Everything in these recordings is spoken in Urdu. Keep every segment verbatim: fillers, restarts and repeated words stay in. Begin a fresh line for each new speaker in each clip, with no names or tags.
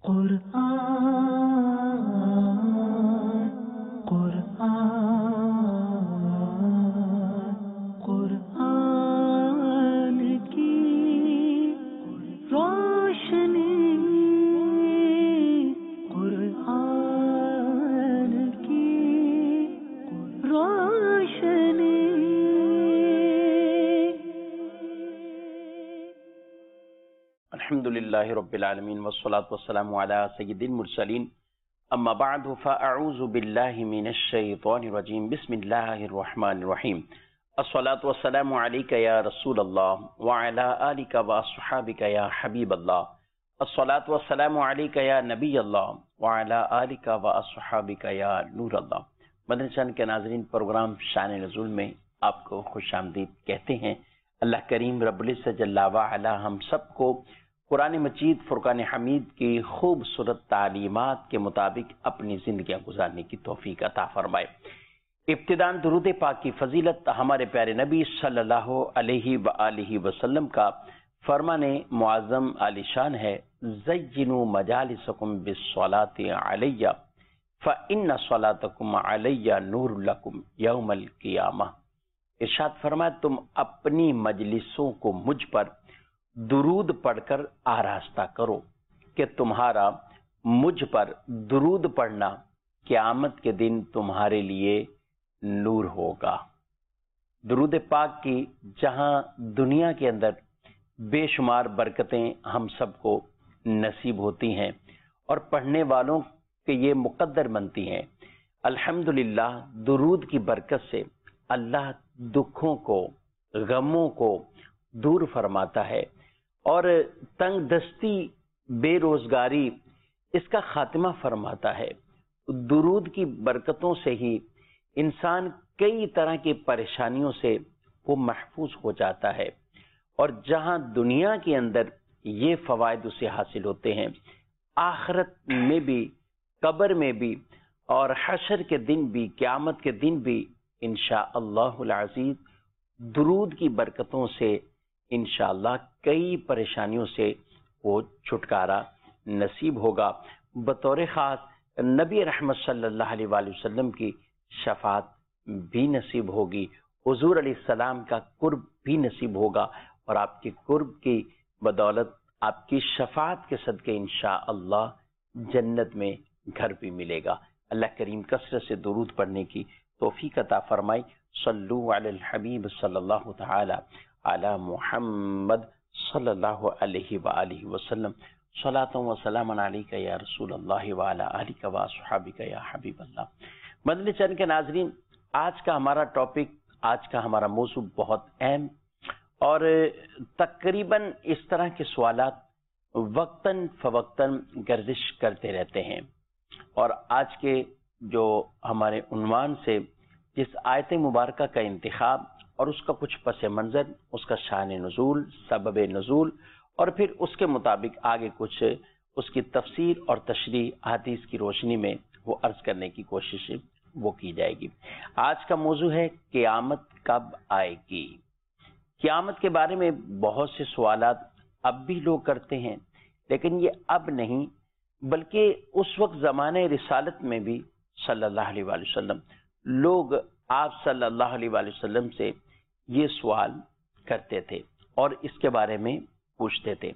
قرآن قرآن قرآن کی روشنی قرآن کی روشنی
الحمد للہ رب العالمین والصلاة والسلام علی سید المرسلین اما بعد فاعوذ باللہ من الشیطان الرجیم بسم اللہ الرحمن الرحیم الصلاة والسلام علیک یا رسول اللہ وعلی آلک واصحابک یا حبیب اللہ الصلاة والسلام علیک یا نبی اللہ وعلی آلک واصحابک یا نور اللہ۔ مدنی چینل کے ناظرین، پروگرام شان نزول میں آپ کو خوش آمدید کہتے ہیں۔ اللہ کریم رب العزت جل وعلا ہم سب کو قرآن مجید فرقان حمید کی خوبصورت تعلیمات کے مطابق اپنی زندگیاں گزارنے کی توفیق عطا فرمائے۔ ابتداً درود پاک کی فضیلت ہمارے پیارے نبی صلی اللہ علیہ وآلہ وسلم کا فرمان معظم عالی شان ہے، زینوا مجالسکم بالصلاۃ علی فإن صلاتکم علی نور لکم یوم القیامہ۔ ارشاد فرمایا تم اپنی مجلسوں کو مجھ پر درود پڑھ کر آراستہ کرو کہ تمہارا مجھ پر درود پڑھنا قیامت کے دن تمہارے لیے نور ہوگا۔ درود پاک کی جہاں دنیا کے اندر بے شمار برکتیں ہم سب کو نصیب ہوتی ہیں اور پڑھنے والوں کے یہ مقدر بنتی ہیں، الحمدللہ درود کی برکت سے اللہ دکھوں کو، غموں کو دور فرماتا ہے اور تنگ دستی، بے روزگاری اس کا خاتمہ فرماتا ہے۔ درود کی برکتوں سے ہی انسان کئی طرح کی پریشانیوں سے وہ محفوظ ہو جاتا ہے، اور جہاں دنیا کے اندر یہ فوائد اسے حاصل ہوتے ہیں، آخرت میں بھی، قبر میں بھی، اور حشر کے دن بھی، قیامت کے دن بھی انشاءاللہ العزیز درود کی برکتوں سے انشاءاللہ کئی پریشانیوں سے وہ چھٹکارا نصیب ہوگا۔ بطور خاص نبی رحمت صلی اللہ علیہ وآلہ وسلم کی شفاعت بھی نصیب ہوگی، حضور علیہ السلام کا قرب بھی نصیب ہوگا، اور آپ کے قرب کی بدولت آپ کی شفاعت کے صدقے انشاءاللہ جنت میں گھر بھی ملے گا۔ اللہ کریم کثرت سے درود پڑھنے کی توفیق عطا فرمائے۔ صلو علی الحبیب صلی اللہ تعالی علی محمد صلی اللہ علیہ وآلہ وسلم، صلاۃ و سلام علیک یا رسول اللہ وعلی آلک واصحابک یا حبیب اللہ۔ مدنی چینل کے ناظرین، آج کا ہمارا ٹاپک، آج کا ہمارا موضوع بہت اہم، اور تقریباً اس طرح کے سوالات وقتاً فوقتاً گردش کرتے رہتے ہیں، اور آج کے جو ہمارے عنوان سے جس آیت مبارکہ کا انتخاب اور اس کا کچھ پس منظر، اس کا شان نزول، سبب نزول، اور پھر اس کے مطابق آگے کچھ اس کی تفسیر اور تشریح حدیث کی روشنی میں وہ عرض کرنے کی کوشش وہ کی جائے گی۔ آج کا موضوع ہے قیامت کب آئے گی۔ قیامت کے بارے میں بہت سے سوالات اب بھی لوگ کرتے ہیں، لیکن یہ اب نہیں بلکہ اس وقت زمانہ رسالت میں بھی صلی اللہ علیہ وآلہ وسلم لوگ آپ صلی اللہ علیہ وآلہ وسلم سے یہ سوال کرتے تھے اور اس کے بارے میں پوچھتے تھے۔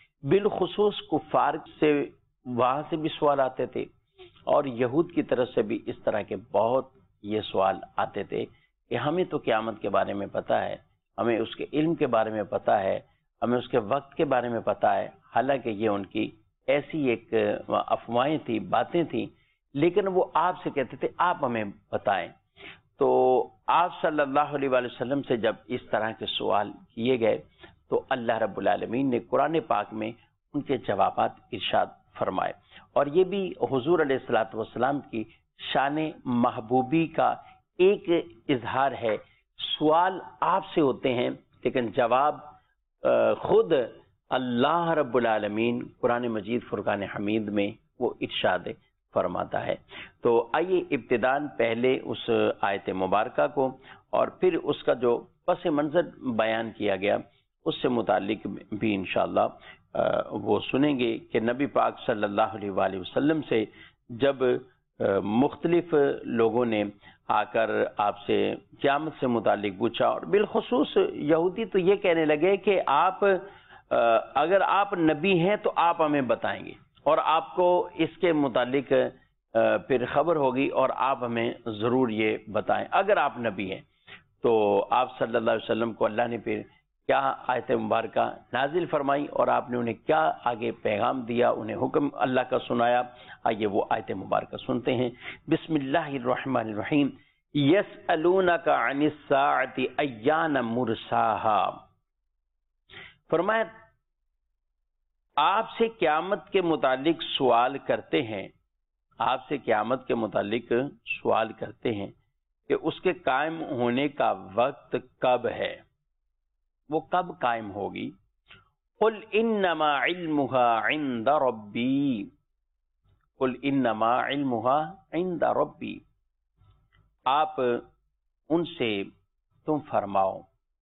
بالخصوص کفار سے وہاں سے بھی سوال آتے تھے، اور یہود کی طرف سے بھی اس طرح کے بہت یہ سوال آتے تھے کہ ہمیں تو قیامت کے بارے میں پتہ ہے، ہمیں اس کے علم کے بارے میں پتہ ہے، ہمیں اس کے وقت کے بارے میں پتہ ہے۔ حالانکہ یہ ان کی ایسی ایک افواہیں تھی، باتیں تھیں، لیکن وہ آپ سے کہتے تھے آپ ہمیں بتائیں۔ تو آپ صلی اللہ علیہ وآلہ وسلم سے جب اس طرح کے سوال کیے گئے تو اللہ رب العالمین نے قرآن پاک میں ان کے جوابات ارشاد فرمائے، اور یہ بھی حضور علیہ الصلوۃ والسلام کی شان محبوبی کا ایک اظہار ہے۔ سوال آپ سے ہوتے ہیں لیکن جواب خود اللہ رب العالمین قرآن مجید فرقان حمید میں وہ ارشاد فرماتا ہے۔ تو آئیے ابتداءً پہلے اس آیت مبارکہ کو اور پھر اس کا جو پس منظر بیان کیا گیا اس سے متعلق بھی انشاءاللہ وہ سنیں گے کہ نبی پاک صلی اللہ علیہ وآلہ وسلم سے جب مختلف لوگوں نے آ کر آپ سے قیامت سے متعلق پوچھا، اور بالخصوص یہودی تو یہ کہنے لگے کہ آپ اگر آپ نبی ہیں تو آپ ہمیں بتائیں گے اور آپ کو اس کے متعلق پھر خبر ہوگی اور آپ ہمیں ضرور یہ بتائیں اگر آپ نبی ہیں۔ تو آپ صلی اللہ علیہ وسلم کو اللہ نے پھر کیا آیت مبارکہ نازل فرمائی اور آپ نے انہیں کیا آگے پیغام دیا، انہیں حکم اللہ کا سنایا۔ آئیے وہ آیت مبارکہ سنتے ہیں۔ بسم اللہ الرحمن الرحیم۔ یسألونک عن الساعۃ ایان مرساہا، فرمایا آپ سے قیامت کے متعلق سوال کرتے ہیں، آپ سے قیامت کے متعلق سوال کرتے ہیں کہ اس کے قائم ہونے کا وقت کب ہے، وہ کب قائم ہوگی۔ قل انما علمها عند ربی، قل انما علمها عند ربی، آپ ان سے تم فرماؤ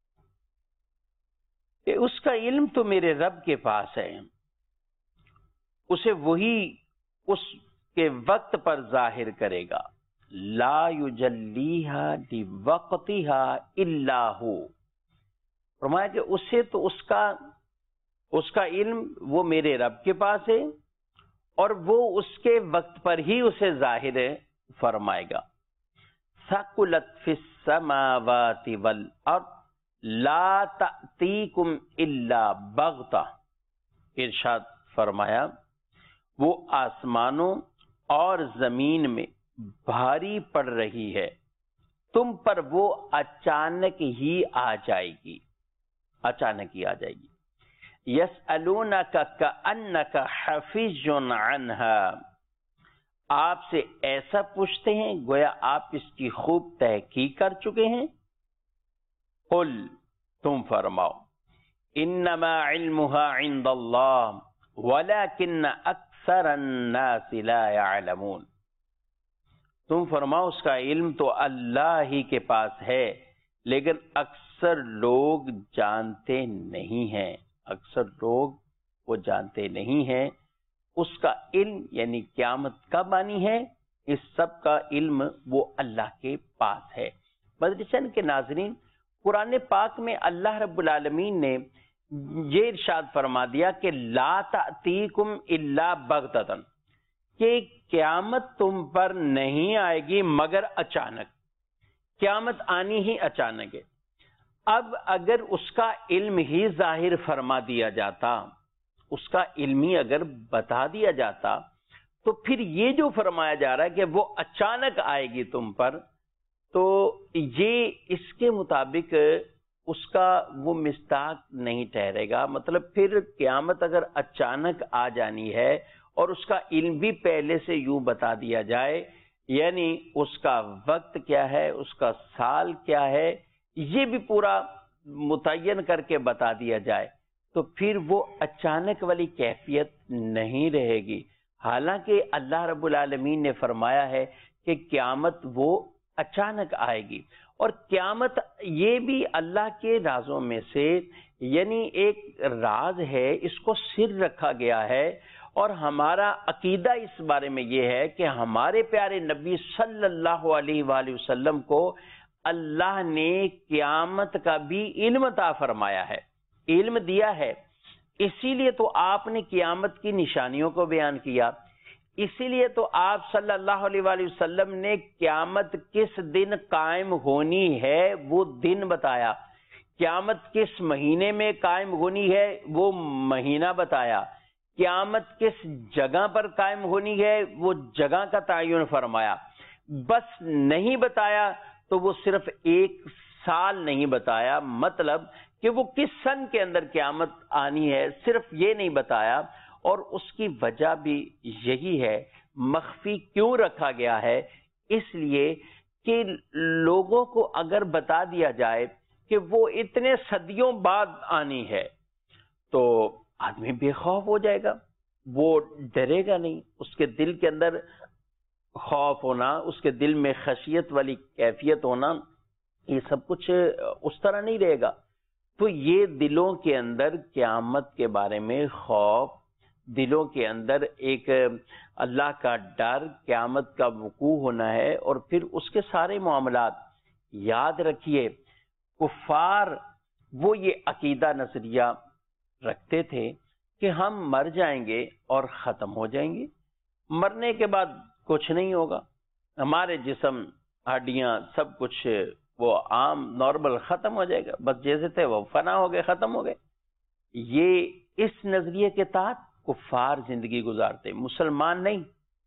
کہ اس کا علم تو میرے رب کے پاس ہے، اسے وہی اس کے وقت پر ظاہر کرے گا۔ لا یجلیہا لوقتہا الا ہو، فرمایا کہ اسے تو اس کا اس کا علم وہ میرے رب کے پاس ہے اور وہ اس کے وقت پر ہی اسے ظاہر فرمائے گا۔ ثقلت فی السماوات والارض لا تأتیکم الا بغتہ، ارشاد فرمایا وہ آسمانوں اور زمین میں بھاری پڑ رہی ہے، تم پر وہ اچانک ہی آ جائے گی، اچانک ہی آ جائے گی۔ یسألونک کأنک حفیظ عنہا، آپ سے ایسا پوچھتے ہیں گویا آپ اس کی خوب تحقیق کر چکے ہیں۔ قل، تم فرماؤ، انما علمها عند اللہ ولکن اکثر الناس لا يعلمون، تم فرماؤ اس کا علم تو اللہ ہی کے پاس ہے لیکن اکثر لوگ جانتے نہیں ہیں، اکثر لوگ وہ جانتے نہیں ہیں۔ اس کا علم یعنی قیامت کب آنی ہے، اس سب کا علم وہ اللہ کے پاس ہے۔ مدرسین کے ناظرین، قرآن پاک میں اللہ رب العالمین نے یہ ارشاد فرما دیا کہ لا تأتیکم الا بغتۃ، کہ قیامت تم پر نہیں آئے گی مگر اچانک، قیامت آنی ہی اچانک ہے۔ اب اگر اس کا علم ہی ظاہر فرما دیا جاتا، اس کا علم ہی اگر بتا دیا جاتا، تو پھر یہ جو فرمایا جا رہا ہے کہ وہ اچانک آئے گی تم پر، تو یہ اس کے مطابق اس کا وہ مصداق نہیں ٹھہرے گا۔ مطلب پھر قیامت اگر اچانک آ جانی ہے اور اس کا علم بھی پہلے سے یوں بتا دیا جائے، یعنی اس کا وقت کیا ہے، اس کا سال کیا ہے، یہ بھی پورا متعین کر کے بتا دیا جائے، تو پھر وہ اچانک والی کیفیت نہیں رہے گی۔ حالانکہ اللہ رب العالمین نے فرمایا ہے کہ قیامت وہ اچانک آئے گی، اور قیامت یہ بھی اللہ کے رازوں میں سے یعنی ایک راز ہے، اس کو سر رکھا گیا ہے، اور ہمارا عقیدہ اس بارے میں یہ ہے کہ ہمارے پیارے نبی صلی اللہ علیہ وآلہ وسلم کو اللہ نے قیامت کا بھی علم عطا فرمایا ہے، علم دیا ہے۔ اسی لیے تو آپ نے قیامت کی نشانیوں کو بیان کیا، اسی لیے تو آپ صلی اللہ علیہ وآلہ وسلم نے قیامت کس دن قائم ہونی ہے وہ دن بتایا، قیامت کس مہینے میں قائم ہونی ہے وہ مہینہ بتایا، قیامت کس جگہ پر قائم ہونی ہے وہ جگہ کا تعین فرمایا۔ بس نہیں بتایا تو وہ صرف ایک سال نہیں بتایا، مطلب کہ وہ کس سن کے اندر قیامت آنی ہے صرف یہ نہیں بتایا، اور اس کی وجہ بھی یہی ہے، مخفی کیوں رکھا گیا ہے، اس لیے کہ لوگوں کو اگر بتا دیا جائے کہ وہ اتنے صدیوں بعد آنی ہے تو آدمی بے خوف ہو جائے گا، وہ ڈرے گا نہیں، اس کے دل کے اندر خوف ہونا، اس کے دل میں خشیت والی کیفیت ہونا، یہ سب کچھ اس طرح نہیں رہے گا۔ تو یہ دلوں کے اندر قیامت کے بارے میں خوف، دلوں کے اندر ایک اللہ کا ڈر، قیامت کا وقوع ہونا ہے، اور پھر اس کے سارے معاملات. یاد رکھیے کفار وہ یہ عقیدہ نظریہ رکھتے تھے کہ ہم مر جائیں گے اور ختم ہو جائیں گے، مرنے کے بعد کچھ نہیں ہوگا، ہمارے جسم، ہڈیاں، سب کچھ وہ عام نارمل ختم ہو جائے گا، بس جیسے تھے وہ فنا ہو گئے، ختم ہو گئے. یہ اس نظریے کے تحت کفار زندگی گزارتے، مسلمان نہیں.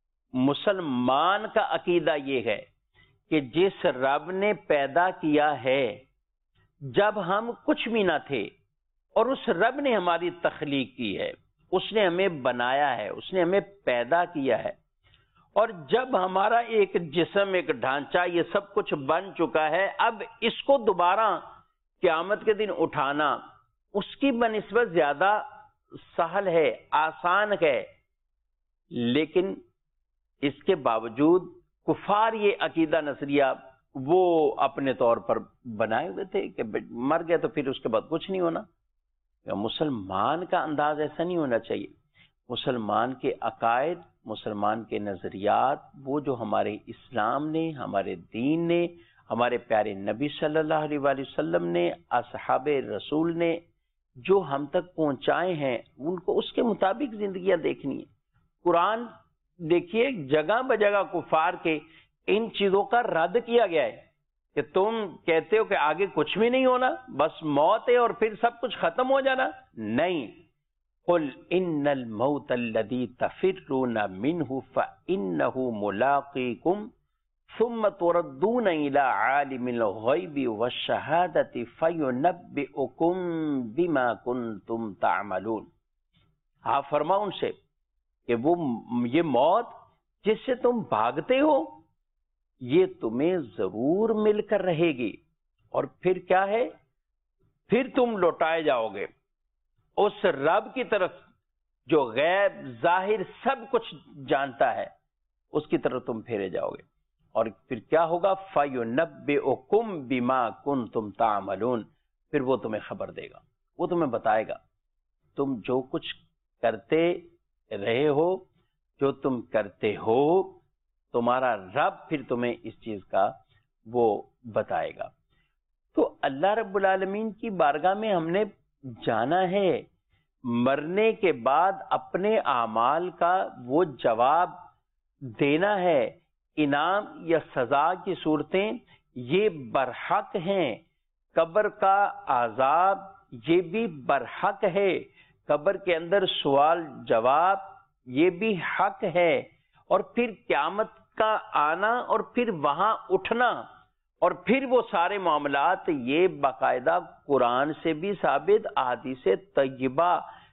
مسلمان کا عقیدہ یہ ہے کہ جس رب نے پیدا کیا ہے جب ہم کچھ بھی نہ تھے، اور اس رب نے ہماری تخلیق کی ہے، اس نے ہمیں بنایا ہے، اس نے ہمیں پیدا کیا ہے، اور جب ہمارا ایک جسم، ایک ڈھانچہ، یہ سب کچھ بن چکا ہے، اب اس کو دوبارہ قیامت کے دن اٹھانا اس کی بنسبت زیادہ سہل ہے، آسان ہے. لیکن اس کے باوجود کفار یہ عقیدہ نظریہ وہ اپنے طور پر بنائے ہوئے تھے کہ مر گئے تو پھر اس کے بعد کچھ نہیں ہونا. مسلمان کا انداز ایسا نہیں ہونا چاہیے. مسلمان کے عقائد، مسلمان کے نظریات، وہ جو ہمارے اسلام نے، ہمارے دین نے، ہمارے پیارے نبی صلی اللہ علیہ وآلہ وسلم نے، اصحاب رسول نے جو ہم تک پہنچائے ہیں، ان کو اس کے مطابق زندگیاں دیکھنی ہے. قرآن دیکھیے جگہ بجگہ کفار کے ان چیزوں کا رد کیا گیا ہے کہ تم کہتے ہو کہ آگے کچھ بھی نہیں ہونا، بس موت ہے اور پھر سب کچھ ختم ہو جانا. نہیں. قل ان الموت الذي تفرون منه فانه ملاقيكم ثم تردون الى عالم الغيب والشهادة فينبئكم بما كنتم تعملون. آپ فرماؤ ان سے کہ وہ یہ موت جس سے تم بھاگتے ہو یہ تمہیں ضرور مل کر رہے گی، اور پھر کیا ہے، پھر تم لوٹائے جاؤ گے اس رب کی طرف جو غیب ظاہر سب کچھ جانتا ہے، اس کی طرف تم پھیرے جاؤ گے. اور پھر کیا ہوگا، فَيُنَبِّئُكُمْ بِمَا كُنْتُمْ تَعْمَلُونَ. پھر وہ تمہیں خبر دے گا، وہ تمہیں بتائے گا تم جو کچھ کرتے رہے ہو، جو تم کرتے ہو، تمہارا رب پھر تمہیں اس چیز کا وہ بتائے گا. تو اللہ رب العالمین کی بارگاہ میں ہم نے جانا ہے مرنے کے بعد اپنے اعمال کا وہ جواب دینا ہے. انعام یا سزا کی صورتیں یہ برحق ہیں، قبر کا عذاب یہ بھی برحق ہے، قبر کے اندر سوال جواب یہ بھی حق ہے، اور پھر قیامت کا آنا اور پھر وہاں اٹھنا اور پھر وہ سارے معاملات یہ باقاعدہ قرآن سے بھی ثابت، احادیث طیبہ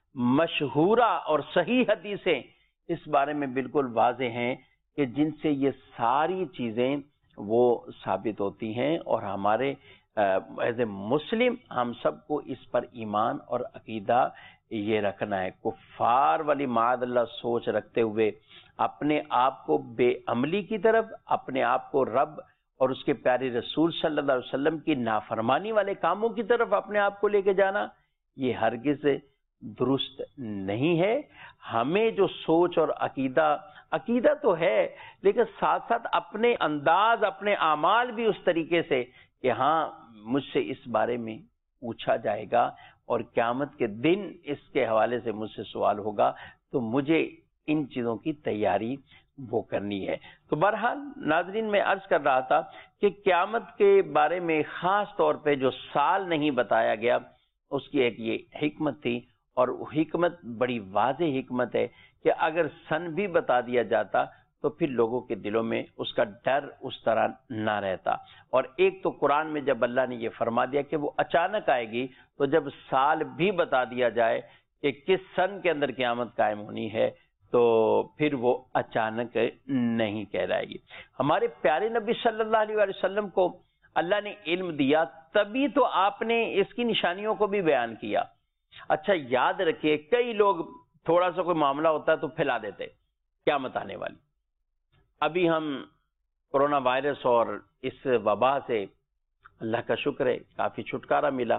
مشہورہ اور صحیح حدیثیں اس بارے میں بالکل واضح ہیں کہ جن سے یہ ساری چیزیں وہ ثابت ہوتی ہیں. اور ہمارے ایز اے مسلم ہم سب کو اس پر ایمان اور عقیدہ یہ رکھنا ہے. کفار والی معاذ اللہ سوچ رکھتے ہوئے اپنے آپ کو بے عملی کی طرف، اپنے آپ کو رب اور اس کے پیارے رسول صلی اللہ علیہ وسلم کی نافرمانی والے کاموں کی طرف اپنے آپ کو لے کے جانا یہ ہرگز درست نہیں ہے. ہمیں جو سوچ اور عقیدہ عقیدہ تو ہے، لیکن ساتھ ساتھ اپنے انداز، اپنے اعمال بھی اس طریقے سے کہ ہاں مجھ سے اس بارے میں پوچھا جائے گا اور قیامت کے دن اس کے حوالے سے مجھ سے سوال ہوگا، تو مجھے ان چیزوں کی تیاری وہ کرنی ہے. تو بہرحال ناظرین میں عرض کر رہا تھا کہ قیامت کے بارے میں خاص طور پہ جو سال نہیں بتایا گیا اس کی ایک یہ حکمت تھی، اور حکمت بڑی واضح حکمت ہے کہ اگر سن بھی بتا دیا جاتا تو پھر لوگوں کے دلوں میں اس کا ڈر اس طرح نہ رہتا. اور ایک تو قرآن میں جب اللہ نے یہ فرما دیا کہ وہ اچانک آئے گی، تو جب سال بھی بتا دیا جائے کہ کس سن کے اندر قیامت قائم ہونی ہے تو پھر وہ اچانک نہیں کہلائے گی. ہمارے پیارے نبی صلی اللہ علیہ وآلہ وسلم کو اللہ نے علم دیا، تبھی تو آپ نے اس کی نشانیوں کو بھی بیان کیا. اچھا یاد رکھیے کئی لوگ تھوڑا سا کوئی معاملہ ہوتا ہے تو پھیلا دیتے قیامت آنے والی. ابھی ہم کورونا وائرس اور اس وبا سے اللہ کا شکر ہے کافی چھٹکارا ملا،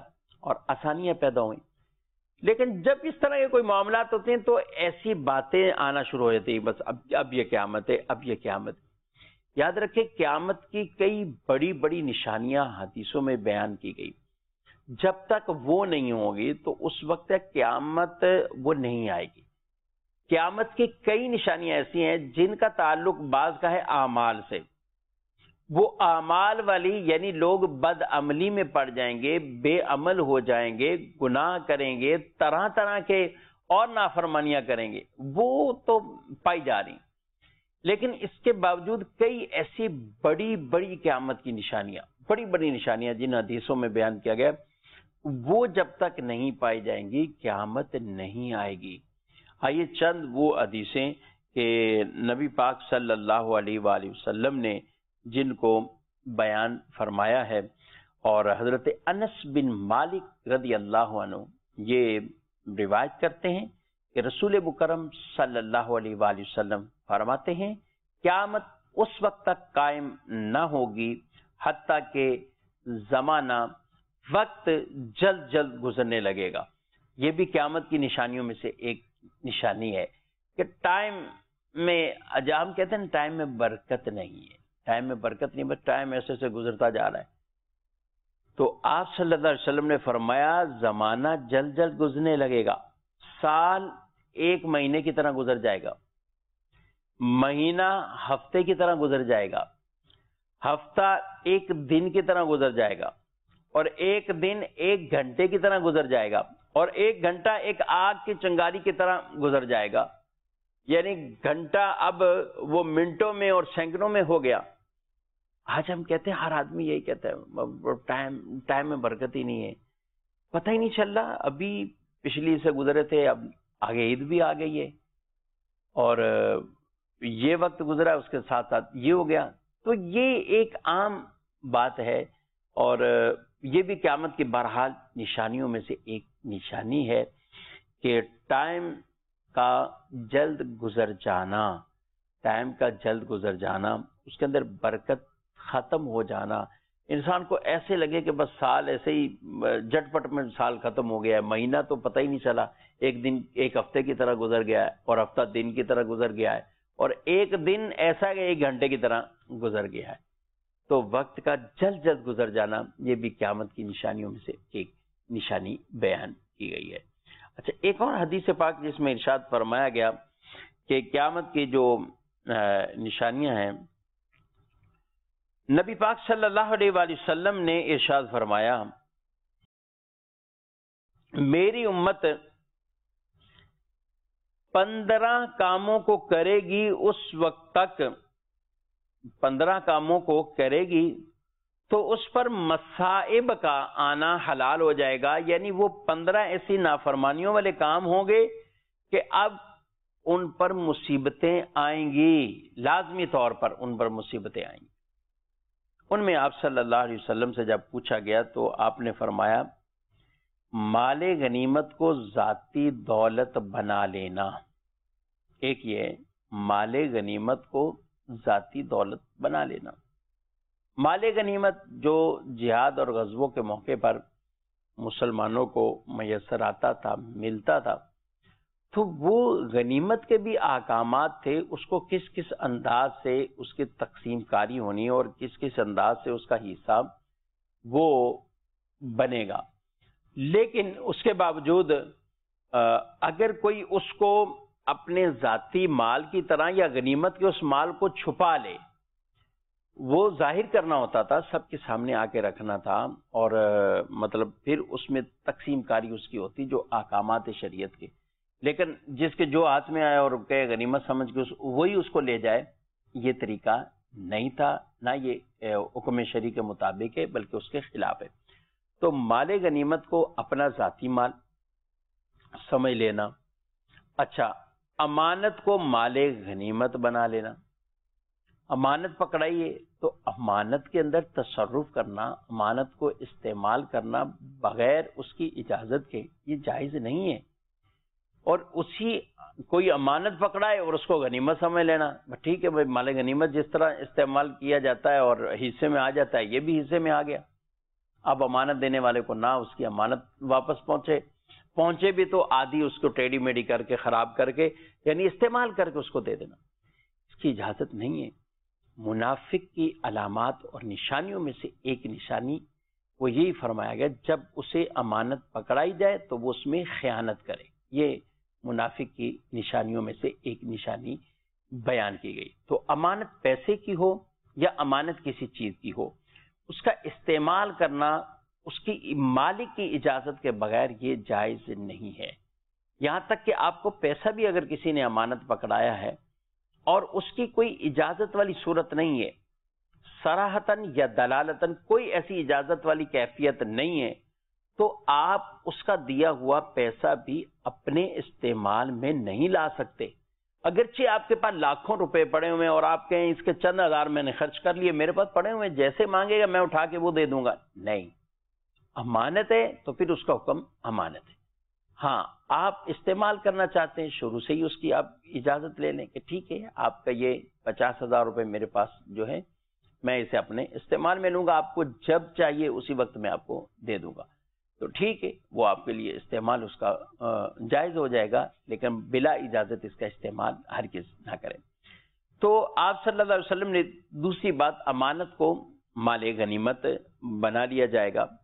اور آسانیاں پیدا ہوئیں. لیکن جب اس طرح کے کوئی معاملات ہوتے ہیں تو ایسی باتیں آنا شروع ہو جاتی ہیں، بس اب اب یہ قیامت ہے، اب یہ قیامت ہے. یاد رکھیں قیامت کی کئی بڑی بڑی نشانیاں حدیثوں میں بیان کی گئی. جب تک وہ نہیں ہوگی تو اس وقت تک قیامت وہ نہیں آئے گی. قیامت کی کئی نشانیاں ایسی ہیں جن کا تعلق بعض کا ہے اعمال سے. وہ اعمال والی یعنی لوگ بد عملی میں پڑ جائیں گے، بے عمل ہو جائیں گے، گناہ کریں گے، طرح طرح کے اور نافرمانیاں کریں گے، وہ تو پائی جا رہی. لیکن اس کے باوجود کئی ایسی بڑی بڑی قیامت کی نشانیاں، بڑی بڑی نشانیاں جن حدیثوں میں بیان کیا گیا، وہ جب تک نہیں پائی جائیں گی قیامت نہیں آئے گی. آئیے چند وہ حدیثیں کہ نبی پاک صلی اللہ علیہ وآلہ وسلم نے جن کو بیان فرمایا ہے، اور حضرت انس بن مالک رضی اللہ عنہ یہ روایت کرتے ہیں کہ رسول مکرم صلی اللہ علیہ وآلہ وسلم فرماتے ہیں قیامت اس وقت تک قائم نہ ہوگی حتیٰ کہ زمانہ وقت جلد جلد گزرنے لگے گا. یہ بھی قیامت کی نشانیوں میں سے ایک نشانی ہے کہ ٹائم میں، ہم کہتے ہیں ٹائم میں برکت نہیں ہے، ٹائم میں برکت نہیں، بس ٹائم ایسے سے گزرتا جا رہا ہے. تو آپ صلی اللہ علیہ وسلم نے فرمایا زمانہ جلد جلد گزرنے لگے گا. سال ایک مہینے کی طرح گزر جائے گا، مہینہ ہفتے کی طرح گزر جائے گا، ہفتہ ایک دن کی طرح گزر جائے گا، اور ایک دن ایک گھنٹے کی طرح گزر جائے گا، اور ایک گھنٹہ ایک آگ کی چنگاری کی طرح گزر جائے گا. یعنی گھنٹہ اب وہ منٹوں میں اور سینکڑوں میں ہو گیا. آج ہم کہتے ہیں، ہر آدمی یہی کہتا ہے ٹائم ٹائم میں برکت ہی نہیں ہے، پتہ ہی نہیں چل رہا. ابھی پچھلی سے گزرے تھے، اب آگے عید بھی آ گئی ہے، اور یہ وقت گزرا اس کے ساتھ ساتھ یہ ہو گیا. تو یہ ایک عام بات ہے، اور یہ بھی قیامت کی بہرحال نشانیوں میں سے ایک نشانی ہے کہ ٹائم کا جلد گزر جانا، ٹائم کا جلد گزر جانا، اس کے اندر برکت ختم ہو جانا. انسان کو ایسے لگے کہ بس سال ایسے ہی جٹ پٹ میں سال ختم ہو گیا ہے، مہینہ تو پتہ ہی نہیں چلا، ایک دن ایک ہفتے کی طرح گزر گیا ہے، اور ہفتہ دن کی طرح گزر گیا ہے، اور ایک دن ایسا کہ ایک گھنٹے کی طرح گزر گیا ہے. تو وقت کا جلد جلد گزر جانا یہ بھی قیامت کی نشانیوں میں سے ایک نشانی بیان کی گئی ہے. اچھا، ایک اور حدیث پاک جس میں ارشاد فرمایا گیا کہ قیامت کی جو نشانیاں ہیں، نبی پاک صلی اللہ علیہ وآلہ وسلم نے ارشاد فرمایا میری امت پندرہ کاموں کو کرے گی، اس وقت تک پندرہ کاموں کو کرے گی تو اس پر مصائب کا آنا حلال ہو جائے گا. یعنی وہ پندرہ ایسی نافرمانیوں والے کام ہوں گے کہ اب ان پر مصیبتیں آئیں گی، لازمی طور پر ان پر مصیبتیں آئیں گی. ان میں آپ صلی اللہ علیہ وسلم سے جب پوچھا گیا تو آپ نے فرمایا مال غنیمت کو ذاتی دولت بنا لینا. ایک یہ مال غنیمت کو ذاتی دولت بنا لینا. مال غنیمت جو جہاد اور غزووں کے موقع پر مسلمانوں کو میسر آتا تھا، ملتا تھا، تو وہ غنیمت کے بھی احکامات تھے. اس کو کس کس انداز سے اس کی تقسیم کاری ہونی اور کس کس انداز سے اس کا حساب وہ بنے گا. لیکن اس کے باوجود اگر کوئی اس کو اپنے ذاتی مال کی طرح یا غنیمت کے اس مال کو چھپا لے، وہ ظاہر کرنا ہوتا تھا، سب کے سامنے آ کے رکھنا تھا، اور مطلب پھر اس میں تقسیم کاری اس کی ہوتی جو احکامات شریعت کے. لیکن جس کے جو ہاتھ میں آیا اور کہ غنیمت سمجھ کے وہی اس کو لے جائے، یہ طریقہ نہیں تھا، نہ یہ حکم شرعی کے مطابق ہے بلکہ اس کے خلاف ہے. تو مال غنیمت کو اپنا ذاتی مال سمجھ لینا. اچھا، امانت کو مال غنیمت بنا لینا. امانت پکڑائیے تو امانت کے اندر تصرف کرنا، امانت کو استعمال کرنا بغیر اس کی اجازت کے یہ جائز نہیں ہے. اور اسی کوئی امانت پکڑائے اور اس کو غنیمت سمجھ لینا، ٹھیک ہے بھائی مال غنیمت جس طرح استعمال کیا جاتا ہے اور حصے میں آ جاتا ہے، یہ بھی حصے میں آ گیا. اب امانت دینے والے کو نہ اس کی امانت واپس پہنچے، پہنچے بھی تو آدھی اس کو ٹیڑھی میڑھی کر کے خراب کر کے یعنی استعمال کر کے اس کو دے دینا، اس کی اجازت نہیں ہے۔ منافق کی علامات اور نشانیوں میں سے ایک نشانی وہ یہی فرمایا گیا، جب اسے امانت پکڑائی جائے تو وہ اس میں خیانت کرے، یہ منافق کی نشانیوں میں سے ایک نشانی بیان کی گئی۔ تو امانت پیسے کی ہو یا امانت کسی چیز کی ہو، اس کا استعمال کرنا اس کی مالک کی اجازت کے بغیر یہ جائز نہیں ہے۔ یہاں تک کہ آپ کو پیسہ بھی اگر کسی نے امانت پکڑایا ہے اور اس کی کوئی اجازت والی صورت نہیں ہے، صراحتاً یا دلالتاً کوئی ایسی اجازت والی کیفیت نہیں ہے، تو آپ اس کا دیا ہوا پیسہ بھی اپنے استعمال میں نہیں لا سکتے۔ اگرچہ آپ کے پاس لاکھوں روپے پڑے ہوئے اور آپ کہیں اس کے چند ہزار میں نے خرچ کر لیے، میرے پاس پڑے ہوئے، جیسے مانگے گا میں اٹھا کے وہ دے دوں گا، نہیں، امانت ہے تو پھر اس کا حکم امانت ہے۔ ہاں، آپ استعمال کرنا چاہتے ہیں، شروع سے ہی اس کی آپ اجازت لے لیں کہ ٹھیک ہے آپ کا یہ پچاس ہزار روپے میرے پاس جو ہے میں اسے اپنے استعمال میں لوں گا، آپ کو جب چاہیے اسی وقت میں آپ کو دے دوں گا، تو ٹھیک ہے، وہ آپ کے لیے استعمال اس کا جائز ہو جائے گا، لیکن بلا اجازت اس کا استعمال ہرگز نہ کریں۔ تو آپ صلی اللہ علیہ وسلم نے دوسری بات، امانت کو مال غنیمت بنا لیا جائے گا،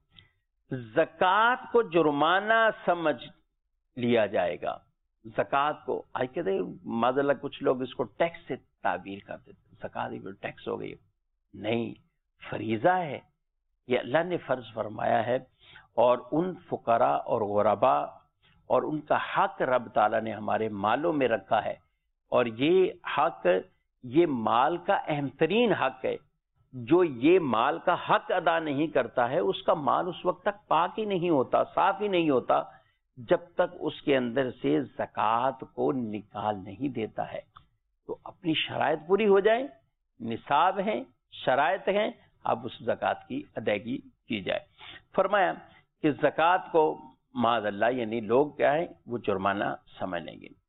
زکوٰۃ کو جرمانہ سمجھ لیا جائے گا۔ زکوٰۃ کو آج کہتے ہیں معاذ اللہ کچھ لوگ اس کو ٹیکس سے تعبیر کرتے ہیں، زکوٰۃ ٹیکس ہو گئی، نہیں، فریضہ ہے، یہ اللہ نے فرض فرمایا ہے، اور ان فقراء اور غرباء اور ان کا حق رب تعالیٰ نے ہمارے مالوں میں رکھا ہے، اور یہ حق، یہ مال کا اہم ترین حق ہے۔ جو یہ مال کا حق ادا نہیں کرتا ہے اس کا مال اس وقت تک پاک ہی نہیں ہوتا، صاف ہی نہیں ہوتا، جب تک اس کے اندر سے زکوٰۃ کو نکال نہیں دیتا ہے۔ تو اپنی شرائط پوری ہو جائے، نصاب ہیں، شرائط ہیں، اب اس زکوٰۃ کی ادائیگی کی جائے۔ فرمایا کہ زکوٰۃ کو معاذ اللہ یعنی لوگ کیا ہے وہ جرمانہ سمجھ لیں گے۔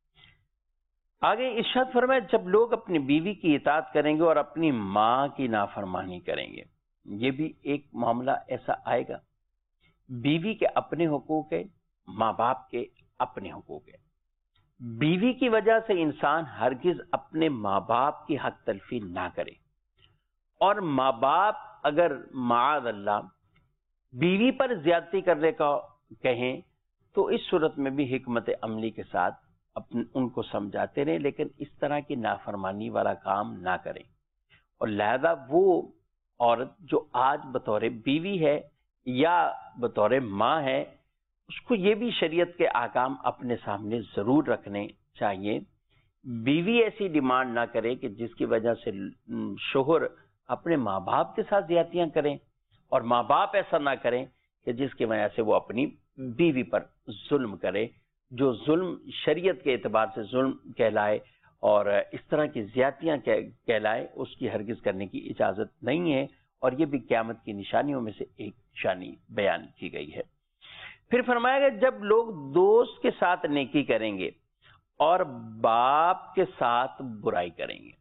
آگے ارشاد فرمایا جب لوگ اپنی بیوی کی اطاعت کریں گے اور اپنی ماں کی نافرمانی کریں گے، یہ بھی ایک معاملہ ایسا آئے گا، بیوی کے اپنے حقوق ہے، ماں باپ کے اپنے حقوق ہے۔ بیوی کی وجہ سے انسان ہرگز اپنے ماں باپ کی حق تلفی نہ کرے، اور ماں باپ اگر معاذ اللہ بیوی پر زیادتی کرنے کا کہیں تو اس صورت میں بھی حکمت عملی کے ساتھ اپن ان کو سمجھاتے رہیں، لیکن اس طرح کی نافرمانی والا کام نہ کریں۔ اور لہذا وہ عورت جو آج بطور بیوی ہے یا بطور ماں ہے، اس کو یہ بھی شریعت کے احکام اپنے سامنے ضرور رکھنے چاہیے۔ بیوی ایسی ڈیمانڈ نہ کرے کہ جس کی وجہ سے شوہر اپنے ماں باپ کے ساتھ زیادتیاں کریں، اور ماں باپ ایسا نہ کریں کہ جس کی وجہ سے وہ اپنی بیوی پر ظلم کرے، جو ظلم شریعت کے اعتبار سے ظلم کہلائے اور اس طرح کی زیادتیاں کہلائے، اس کی ہرگز کرنے کی اجازت نہیں ہے، اور یہ بھی قیامت کی نشانیوں میں سے ایک نشانی بیان کی گئی ہے۔ پھر فرمایا گیا جب لوگ دوست کے ساتھ نیکی کریں گے اور باپ کے ساتھ برائی کریں گے،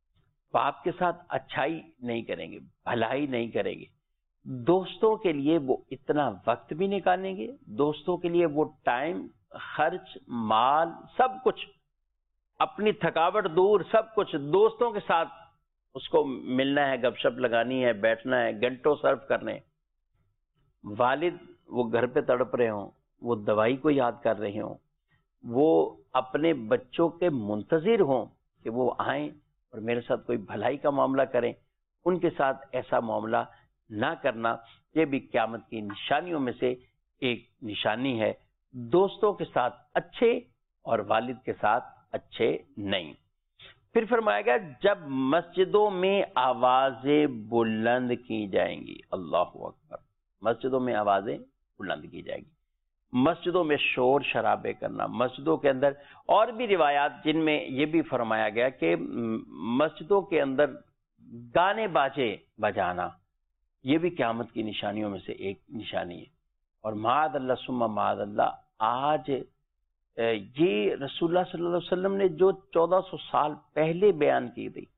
باپ کے ساتھ اچھائی نہیں کریں گے، بھلائی نہیں کریں گے، دوستوں کے لیے وہ اتنا وقت بھی نکالیں گے، دوستوں کے لیے وہ ٹائم، خرچ، مال، سب کچھ، اپنی تھکاوٹ دور، سب کچھ دوستوں کے ساتھ اس کو ملنا ہے، گپ شپ لگانی ہے، بیٹھنا ہے، گھنٹوں سرو کرنے۔ والد وہ گھر پہ تڑپ رہے ہوں، وہ دوائی کو یاد کر رہے ہوں، وہ اپنے بچوں کے منتظر ہوں کہ وہ آئیں اور میرے ساتھ کوئی بھلائی کا معاملہ کریں، ان کے ساتھ ایسا معاملہ نہ کرنا، یہ بھی قیامت کی نشانیوں میں سے ایک نشانی ہے۔ دوستوں کے ساتھ اچھے اور والد کے ساتھ اچھے نہیں۔ پھر فرمایا گیا جب مسجدوں میں آوازیں بلند کی جائیں گی، اللہ اکبر، مسجدوں میں آوازیں بلند کی جائیں گی، مسجدوں میں شور شرابے کرنا، مسجدوں کے اندر، اور بھی روایات جن میں یہ بھی فرمایا گیا کہ مسجدوں کے اندر گانے باجے بجانا، یہ بھی قیامت کی نشانیوں میں سے ایک نشانی ہے۔ اور معاذ اللہ ثم معاذ اللہ، آج یہ رسول اللہ صلی اللہ علیہ وسلم نے جو چودہ سو سال پہلے بیان کی تھی،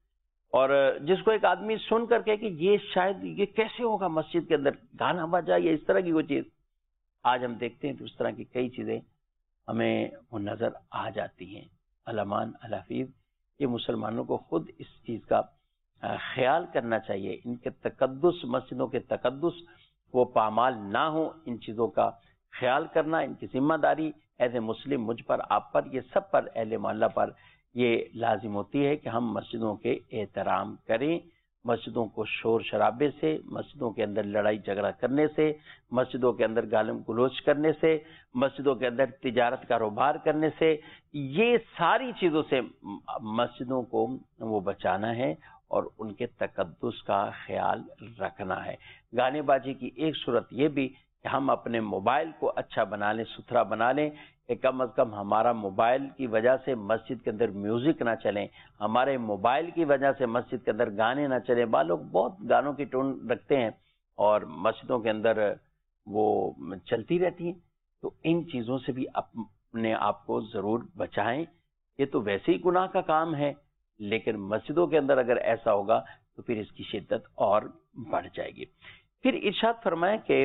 اور جس کو ایک آدمی سن کر کے کہ یہ شاید یہ کیسے ہوگا مسجد کے اندر گانا بجا یا اس طرح کی کوئی چیز، آج ہم دیکھتے ہیں تو اس طرح کی کئی چیزیں ہمیں وہ نظر آ جاتی ہیں۔ علمان الحفیظ، یہ مسلمانوں کو خود اس چیز کا خیال کرنا چاہیے، ان کے تقدس، مسجدوں کے تقدس وہ پامال نہ ہوں، ان چیزوں کا خیال کرنا ان کی ذمہ داری ایز اے مسلم مجھ پر، آپ پر، یہ سب پر، اہل محلہ پر یہ لازم ہوتی ہے کہ ہم مسجدوں کے احترام کریں، مسجدوں کو شور شرابے سے، مسجدوں کے اندر لڑائی جھگڑا کرنے سے، مسجدوں کے اندر گالم گلوچ کرنے سے، مسجدوں کے اندر تجارت کاروبار کرنے سے، یہ ساری چیزوں سے مسجدوں کو وہ بچانا ہے اور ان کے تقدس کا خیال رکھنا ہے۔ گانے بازی کی ایک صورت یہ بھی کہ ہم اپنے موبائل کو اچھا بنا لیں، ستھرا بنا لیں، کہ کم از کم ہمارا موبائل کی وجہ سے مسجد کے اندر میوزک نہ چلیں، ہمارے موبائل کی وجہ سے مسجد کے اندر گانے نہ چلیں۔ بعض لوگ بہت گانوں کی ٹون رکھتے ہیں اور مسجدوں کے اندر وہ چلتی رہتی ہیں، تو ان چیزوں سے بھی اپنے آپ کو ضرور بچائیں۔ یہ تو ویسے ہی گناہ کا کام ہے، لیکن مسجدوں کے اندر اگر ایسا ہوگا تو پھر اس کی شدت اور بڑھ جائے گی۔ پھر ارشاد فرمایا کہ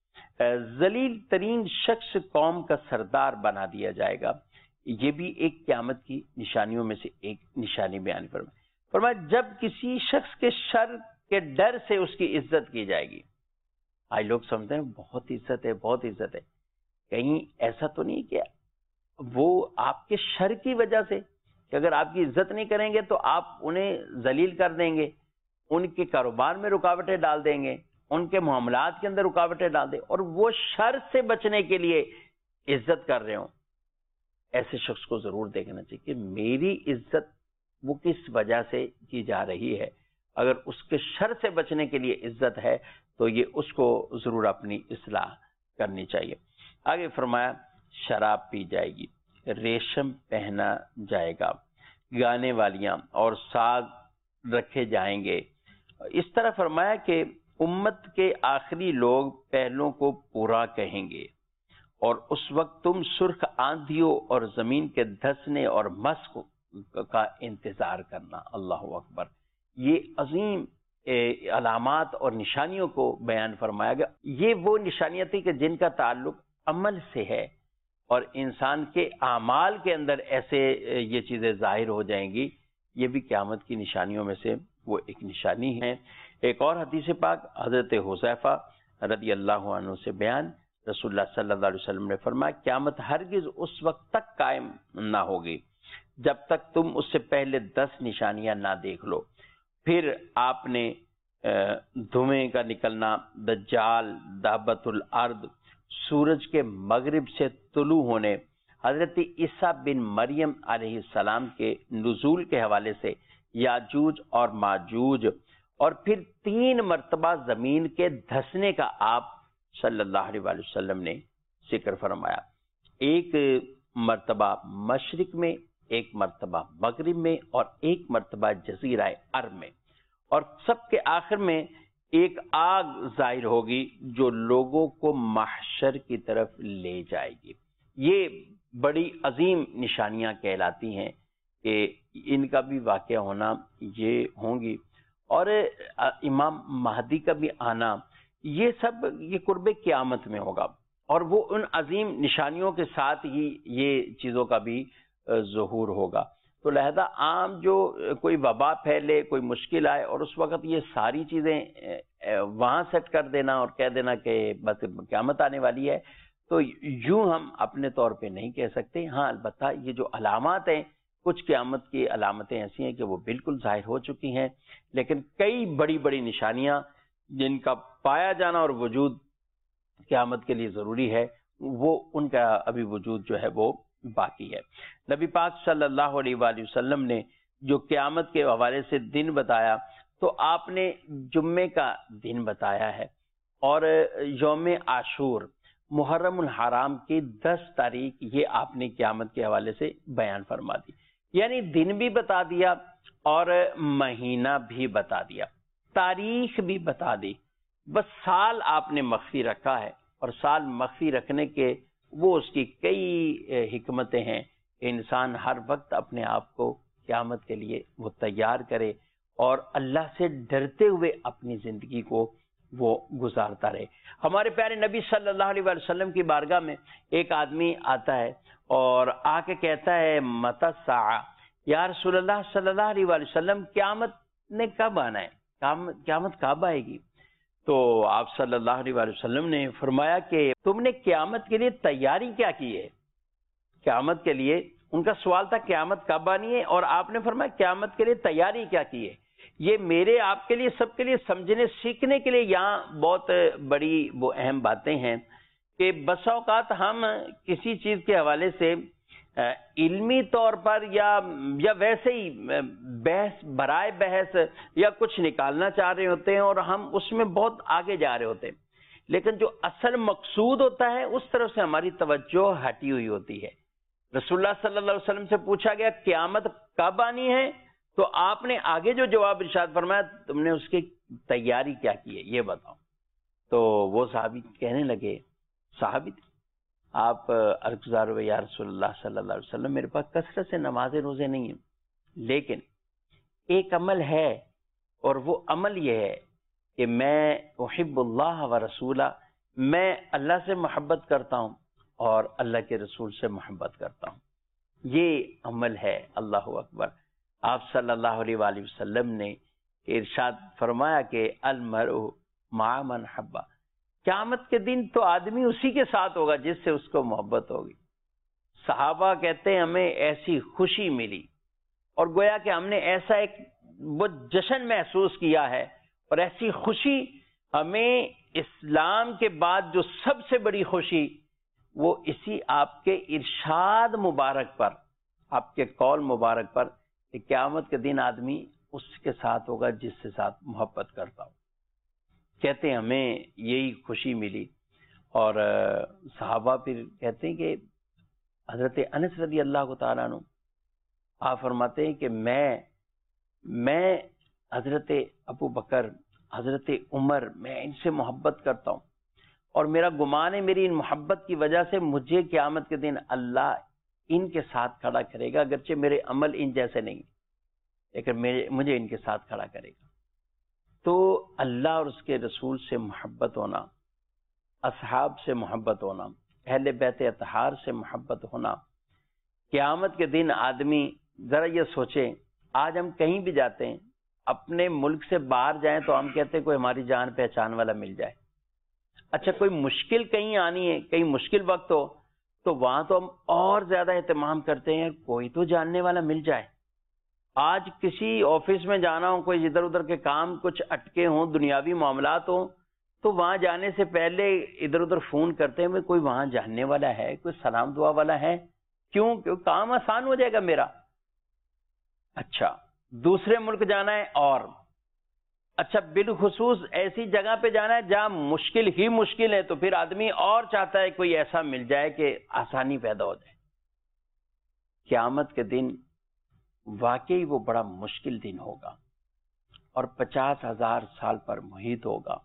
ذلیل ترین شخص قوم کا سردار بنا دیا جائے گا، یہ بھی ایک قیامت کی نشانیوں میں سے ایک نشانی بیان فرمایا۔ فرمایا جب کسی شخص کے شر کے ڈر سے اس کی عزت کی جائے گی۔ آج لوگ سمجھتے ہیں بہت عزت ہے، بہت عزت ہے، کہیں ایسا تو نہیں کہ وہ آپ کے شر کی وجہ سے، کہ اگر آپ کی عزت نہیں کریں گے تو آپ انہیں ذلیل کر دیں گے، ان کے کاروبار میں رکاوٹیں ڈال دیں گے، ان کے معاملات کے اندر رکاوٹیں ڈال دیں، اور وہ شر سے بچنے کے لیے عزت کر رہے ہوں، ایسے شخص کو ضرور دیکھنا چاہیے کہ میری عزت وہ کس وجہ سے کی جا رہی ہے۔ اگر اس کے شر سے بچنے کے لیے عزت ہے تو یہ اس کو ضرور اپنی اصلاح کرنی چاہیے۔ آگے فرمایا شراب پی جائے گی، ریشم پہنا جائے گا، گانے والیاں اور ساز رکھے جائیں گے۔ اس طرح فرمایا کہ امت کے آخری لوگ پہلوں کو پورا کہیں گے، اور اس وقت تم سرخ آندھیوں اور زمین کے دھسنے اور مسک کا انتظار کرنا۔ اللہ اکبر، یہ عظیم علامات اور نشانیوں کو بیان فرمایا گیا۔ یہ وہ نشانیاں تھی کہ جن کا تعلق عمل سے ہے، اور انسان کے اعمال کے اندر ایسے یہ چیزیں ظاہر ہو جائیں گی۔ یہ بھی قیامت کی نشانیوں میں سے وہ ایک نشانی ہے۔ ایک اور حدیث پاک حضرت حذیفہ رضی اللہ عنہ سے بیان، رسول اللہ صلی اللہ علیہ وسلم نے فرمایا قیامت ہرگز اس وقت تک قائم نہ ہوگی جب تک تم اس سے پہلے دس نشانیاں نہ دیکھ لو۔ پھر آپ نے دھوئیں کا نکلنا، دجال، دابت الارض، سورج کے مغرب سے طلوع ہونے، حضرت عیسیٰ بن مریم علیہ السلام کے نزول کے حوالے سے یاجوج اور ماجوج، اور پھر تین مرتبہ زمین کے دھسنے کا آپ صلی اللہ علیہ وآلہ وسلم نے ذکر فرمایا۔ ایک مرتبہ مشرق میں، ایک مرتبہ مغرب میں، اور ایک مرتبہ جزیرہ عرب میں، اور سب کے آخر میں ایک آگ ظاہر ہوگی جو لوگوں کو محشر کی طرف لے جائے گی۔ یہ بڑی عظیم نشانیاں کہلاتی ہیں کہ ان کا بھی واقعہ ہونا یہ ہوں گی، اور امام مہدی کا بھی آنا، یہ سب یہ قرب قیامت میں ہوگا، اور وہ ان عظیم نشانیوں کے ساتھ ہی یہ چیزوں کا بھی ظہور ہوگا۔ تو لہذا عام جو کوئی وبا پھیلے، کوئی مشکل آئے، اور اس وقت یہ ساری چیزیں وہاں سیٹ کر دینا اور کہہ دینا کہ بس قیامت آنے والی ہے، تو یوں ہم اپنے طور پہ نہیں کہہ سکتے۔ ہاں البتہ یہ جو علامات ہیں، کچھ قیامت کی علامتیں ایسی ہیں کہ وہ بالکل ظاہر ہو چکی ہیں، لیکن کئی بڑی بڑی نشانیاں جن کا پایا جانا اور وجود قیامت کے لیے ضروری ہے، وہ ان کا ابھی وجود جو ہے وہ باقی ہے۔ نبی پاک صلی اللہ علیہ وآلہ وسلم نے جو قیامت کے حوالے سے دن بتایا، تو آپ نے جمعے کا دن بتایا ہے، اور یوم عاشور، محرم الحرام کی دس تاریخ، یہ آپ نے قیامت کے حوالے سے بیان فرما دی، یعنی دن بھی بتا دیا اور مہینہ بھی بتا دیا، تاریخ بھی بتا دی، بس سال آپ نے مخفی رکھا ہے، اور سال مخفی رکھنے کے وہ اس کی کئی حکمتیں ہیں کہ انسان ہر وقت اپنے آپ کو قیامت کے لیے وہ تیار کرے، اور اللہ سے ڈرتے ہوئے اپنی زندگی کو وہ گزارتا رہے۔ ہمارے پیارے نبی صلی اللہ علیہ وسلم کی بارگاہ میں ایک آدمی آتا ہے اور آ کے کہتا ہے متی الساعہ، یا رسول اللہ صلی اللہ علیہ وسلم قیامت نے کب آنا ہے، قیامت کب آئے گی؟ تو آپ صلی اللہ علیہ وسلم نے فرمایا کہ تم نے قیامت کے لیے تیاری کیا کی ہے؟ قیامت کے لیے ان کا سوال تھا قیامت کب آنی ہے، اور آپ نے فرمایا قیامت کے لیے تیاری کیا کی ہے۔ یہ میرے آپ کے لیے سب کے لیے سمجھنے سیکھنے کے لیے یہاں بہت بڑی وہ اہم باتیں ہیں کہ بسا اوقات ہم کسی چیز کے حوالے سے علمی طور پر یا یا ویسے ہی بحث برائے بحث یا کچھ نکالنا چاہ رہے ہوتے ہیں اور ہم اس میں بہت آگے جا رہے ہوتے ہیں، لیکن جو اصل مقصود ہوتا ہے اس طرف سے ہماری توجہ ہٹی ہوئی ہوتی ہے۔ رسول اللہ صلی اللہ علیہ وسلم سے پوچھا گیا قیامت کب آنی ہے، تو آپ نے آگے جو جواب ارشاد فرمایا تم نے اس کی تیاری کیا کی ہے یہ بتاؤ۔ تو وہ صحابی کہنے لگے، صحابی آپ عرض گزار ہوئے یا رسول اللہ صلی اللہ علیہ وسلم میرے پاس کثرت سے نمازیں روزے نہیں ہیں، لیکن ایک عمل ہے اور وہ عمل یہ ہے کہ میں احب اللہ و رسولہ، میں اللہ سے محبت کرتا ہوں اور اللہ کے رسول سے محبت کرتا ہوں، یہ عمل ہے۔ اللہ اکبر۔ آپ صلی اللہ علیہ وآلہ وسلم نے ارشاد فرمایا کہ المرء مع من حب، قیامت کے دن تو آدمی اسی کے ساتھ ہوگا جس سے اس کو محبت ہوگی۔ صحابہ کہتے ہیں ہمیں ایسی خوشی ملی اور گویا کہ ہم نے ایسا ایک وہ جشن محسوس کیا ہے، اور ایسی خوشی ہمیں اسلام کے بعد جو سب سے بڑی خوشی وہ اسی آپ کے ارشاد مبارک پر، آپ کے قول مبارک پر کہ قیامت کے دن آدمی اس کے ساتھ ہوگا جس سے ساتھ محبت کرتا ہو۔ کہتے ہیں ہمیں یہی خوشی ملی، اور صحابہ پھر کہتے ہیں کہ حضرت انس رضی اللہ تعالیٰ عنہ آپ فرماتے ہیں کہ میں میں حضرت ابو بکر، حضرت عمر، میں ان سے محبت کرتا ہوں، اور میرا گمان ہے میری ان محبت کی وجہ سے مجھے قیامت کے دن اللہ ان کے ساتھ کھڑا کرے گا، اگرچہ میرے عمل ان جیسے نہیں لیکن مجھے ان کے ساتھ کھڑا کرے گا۔ تو اللہ اور اس کے رسول سے محبت ہونا، اصحاب سے محبت ہونا، اہل بیت اطہار سے محبت ہونا، قیامت کے دن آدمی ذرا یہ سوچے، آج ہم کہیں بھی جاتے ہیں، اپنے ملک سے باہر جائیں تو ہم کہتے ہیں کوئی ہماری جان پہچان والا مل جائے۔ اچھا کوئی مشکل کہیں آنی ہے، کہیں مشکل وقت ہو تو وہاں تو ہم اور زیادہ اہتمام کرتے ہیں کوئی تو جاننے والا مل جائے۔ آج کسی آفس میں جانا ہو، کوئی ادھر ادھر کے کام کچھ اٹکے ہوں، دنیاوی معاملات ہوں، تو وہاں جانے سے پہلے ادھر ادھر فون کرتے ہیں کوئی وہاں جاننے والا ہے، کوئی سلام دعا والا ہے، کیوں کہ کام آسان ہو جائے گا میرا۔ اچھا دوسرے ملک جانا ہے، اور اچھا بالخصوص ایسی جگہ پہ جانا ہے جہاں مشکل ہی مشکل ہے، تو پھر آدمی اور چاہتا ہے کوئی ایسا مل جائے کہ آسانی پیدا ہو جائے۔ قیامت کے دن واقعی وہ بڑا مشکل دن ہوگا اور پچاس ہزار سال پر محیط ہوگا۔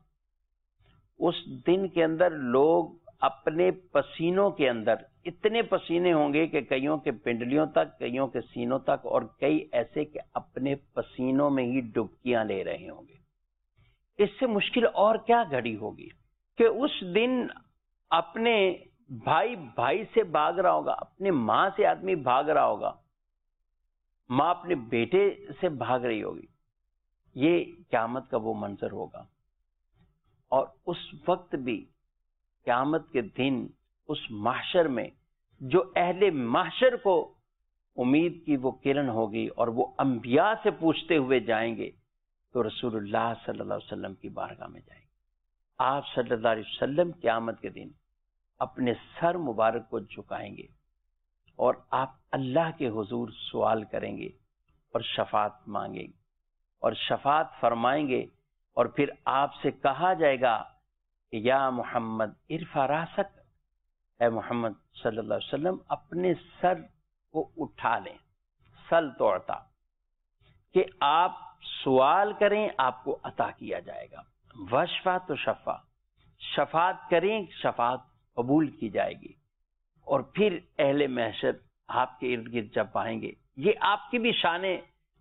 اس دن کے اندر لوگ اپنے پسینوں کے اندر اتنے پسینے ہوں گے کہ کئیوں کے پنڈلیوں تک، کئیوں کے سینوں تک، اور کئی ایسے کہ اپنے پسینوں میں ہی ڈبکیاں لے رہے ہوں گے۔ اس سے مشکل اور کیا گھڑی ہوگی کہ اس دن اپنے بھائی بھائی سے بھاگ رہا ہوگا، اپنے ماں سے آدمی بھاگ رہا ہوگا، ماں اپنے بیٹے سے بھاگ رہی ہوگی۔ یہ قیامت کا وہ منظر ہوگا، اور اس وقت بھی قیامت کے دن اس محشر میں جو اہل محشر کو امید کی وہ کرن ہوگی اور وہ انبیاء سے پوچھتے ہوئے جائیں گے، تو رسول اللہ صلی اللہ علیہ وسلم کی بارگاہ میں جائیں گے۔ آپ صلی اللہ علیہ وسلم قیامت کے دن اپنے سر مبارک کو جھکائیں گے اور آپ اللہ کے حضور سوال کریں گے اور شفاعت مانگیں گے اور شفاعت فرمائیں گے، اور پھر آپ سے کہا جائے گا کہ یا محمد ارفع راسک، اے محمد صلی اللہ علیہ وسلم اپنے سر کو اٹھا لیں، سل توڑتا، کہ آپ سوال کریں آپ کو عطا کیا جائے گا، وشفا تو شفا، شفاعت کریں شفاعت قبول کی جائے گی، اور پھر اہل محشر آپ کے ارد گرد جب آئیں گے، یہ آپ کی بھی شان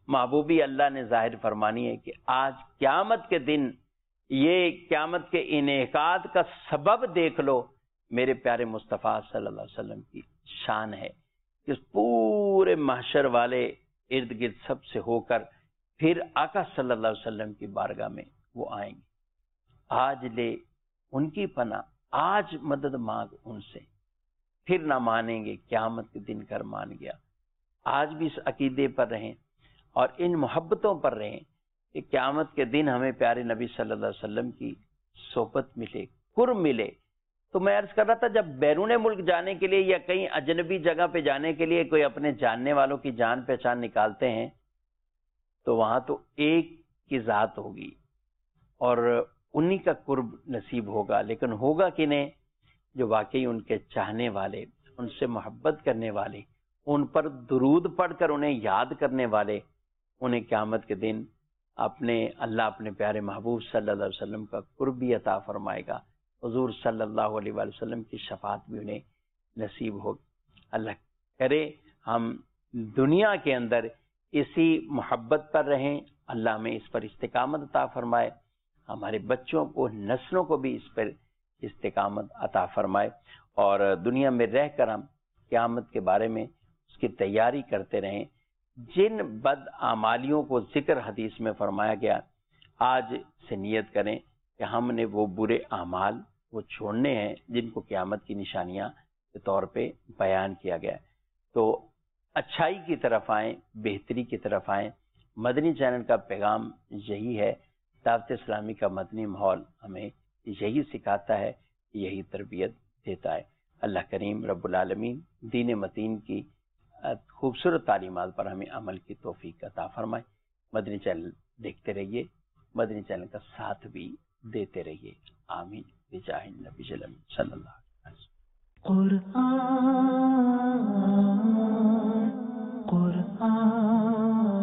محبوبی اللہ نے ظاہر فرمانی ہے کہ آج قیامت کے دن یہ قیامت کے انعقاد کا سبب دیکھ لو، میرے پیارے مصطفیٰ صلی اللہ علیہ وسلم کی شان ہے کہ پورے محشر والے ارد گرد سب سے ہو کر پھر آقا صلی اللہ علیہ وسلم کی بارگاہ میں وہ آئیں گے. آج لے ان کی پناہ، آج مدد مانگ ان سے، پھر نہ مانیں گے قیامت کے دن کر مان گیا. آج بھی اس عقیدے پر رہیں اور ان محبتوں پر رہیں کہ قیامت کے دن ہمیں پیارے نبی صلی اللہ علیہ وسلم کی صحبت ملے، قرب ملے. تو میں عرض کر رہا تھا جب بیرون ملک جانے کے لیے یا کہیں اجنبی جگہ پہ جانے کے لیے کوئی اپنے جاننے والوں کی جان پہچان نکالتے ہیں تو وہاں تو ایک کی ذات ہوگی اور انہی کا قرب نصیب ہوگا، لیکن ہوگا کہ نہیں جو واقعی ان کے چاہنے والے، ان سے محبت کرنے والے، ان پر درود پڑھ کر انہیں یاد کرنے والے، انہیں قیامت کے دن اپنے اللہ اپنے پیارے محبوب صلی اللہ علیہ وسلم کا قرب بھی عطا فرمائے گا. حضور صلی اللہ علیہ وآلہ وسلم کی شفاعت بھی انہیں نصیب ہوگی. اللہ کرے ہم دنیا کے اندر اسی محبت پر رہیں، اللہ ہمیں اس پر استقامت عطا فرمائے، ہمارے بچوں کو، نسلوں کو بھی اس پر استقامت عطا فرمائے، اور دنیا میں رہ کر ہم قیامت کے بارے میں اس کی تیاری کرتے رہیں. جن بد اعمالیوں کو ذکر حدیث میں فرمایا گیا، آج سے نیت کریں کہ ہم نے وہ برے اعمال وہ چھوڑنے ہیں جن کو قیامت کی نشانیاں کے طور پہ بیان کیا گیا. تو اچھائی کی طرف آئیں، بہتری کی طرف آئیں. مدنی چینل کا پیغام یہی ہے، دعوت اسلامی کا مدنی ماحول ہمیں یہی سکھاتا ہے، یہی تربیت دیتا ہے. اللہ کریم رب العالمین دین متین کی خوبصورت تعلیمات پر ہمیں عمل کی توفیق عطا فرمائے. مدنی چینل دیکھتے رہیے، مدنی چینل کا ساتھ بھی دیتے رہیے. آمین بجاہ النبی صلی اللہ علیہ وسلم.
قرآن قرآن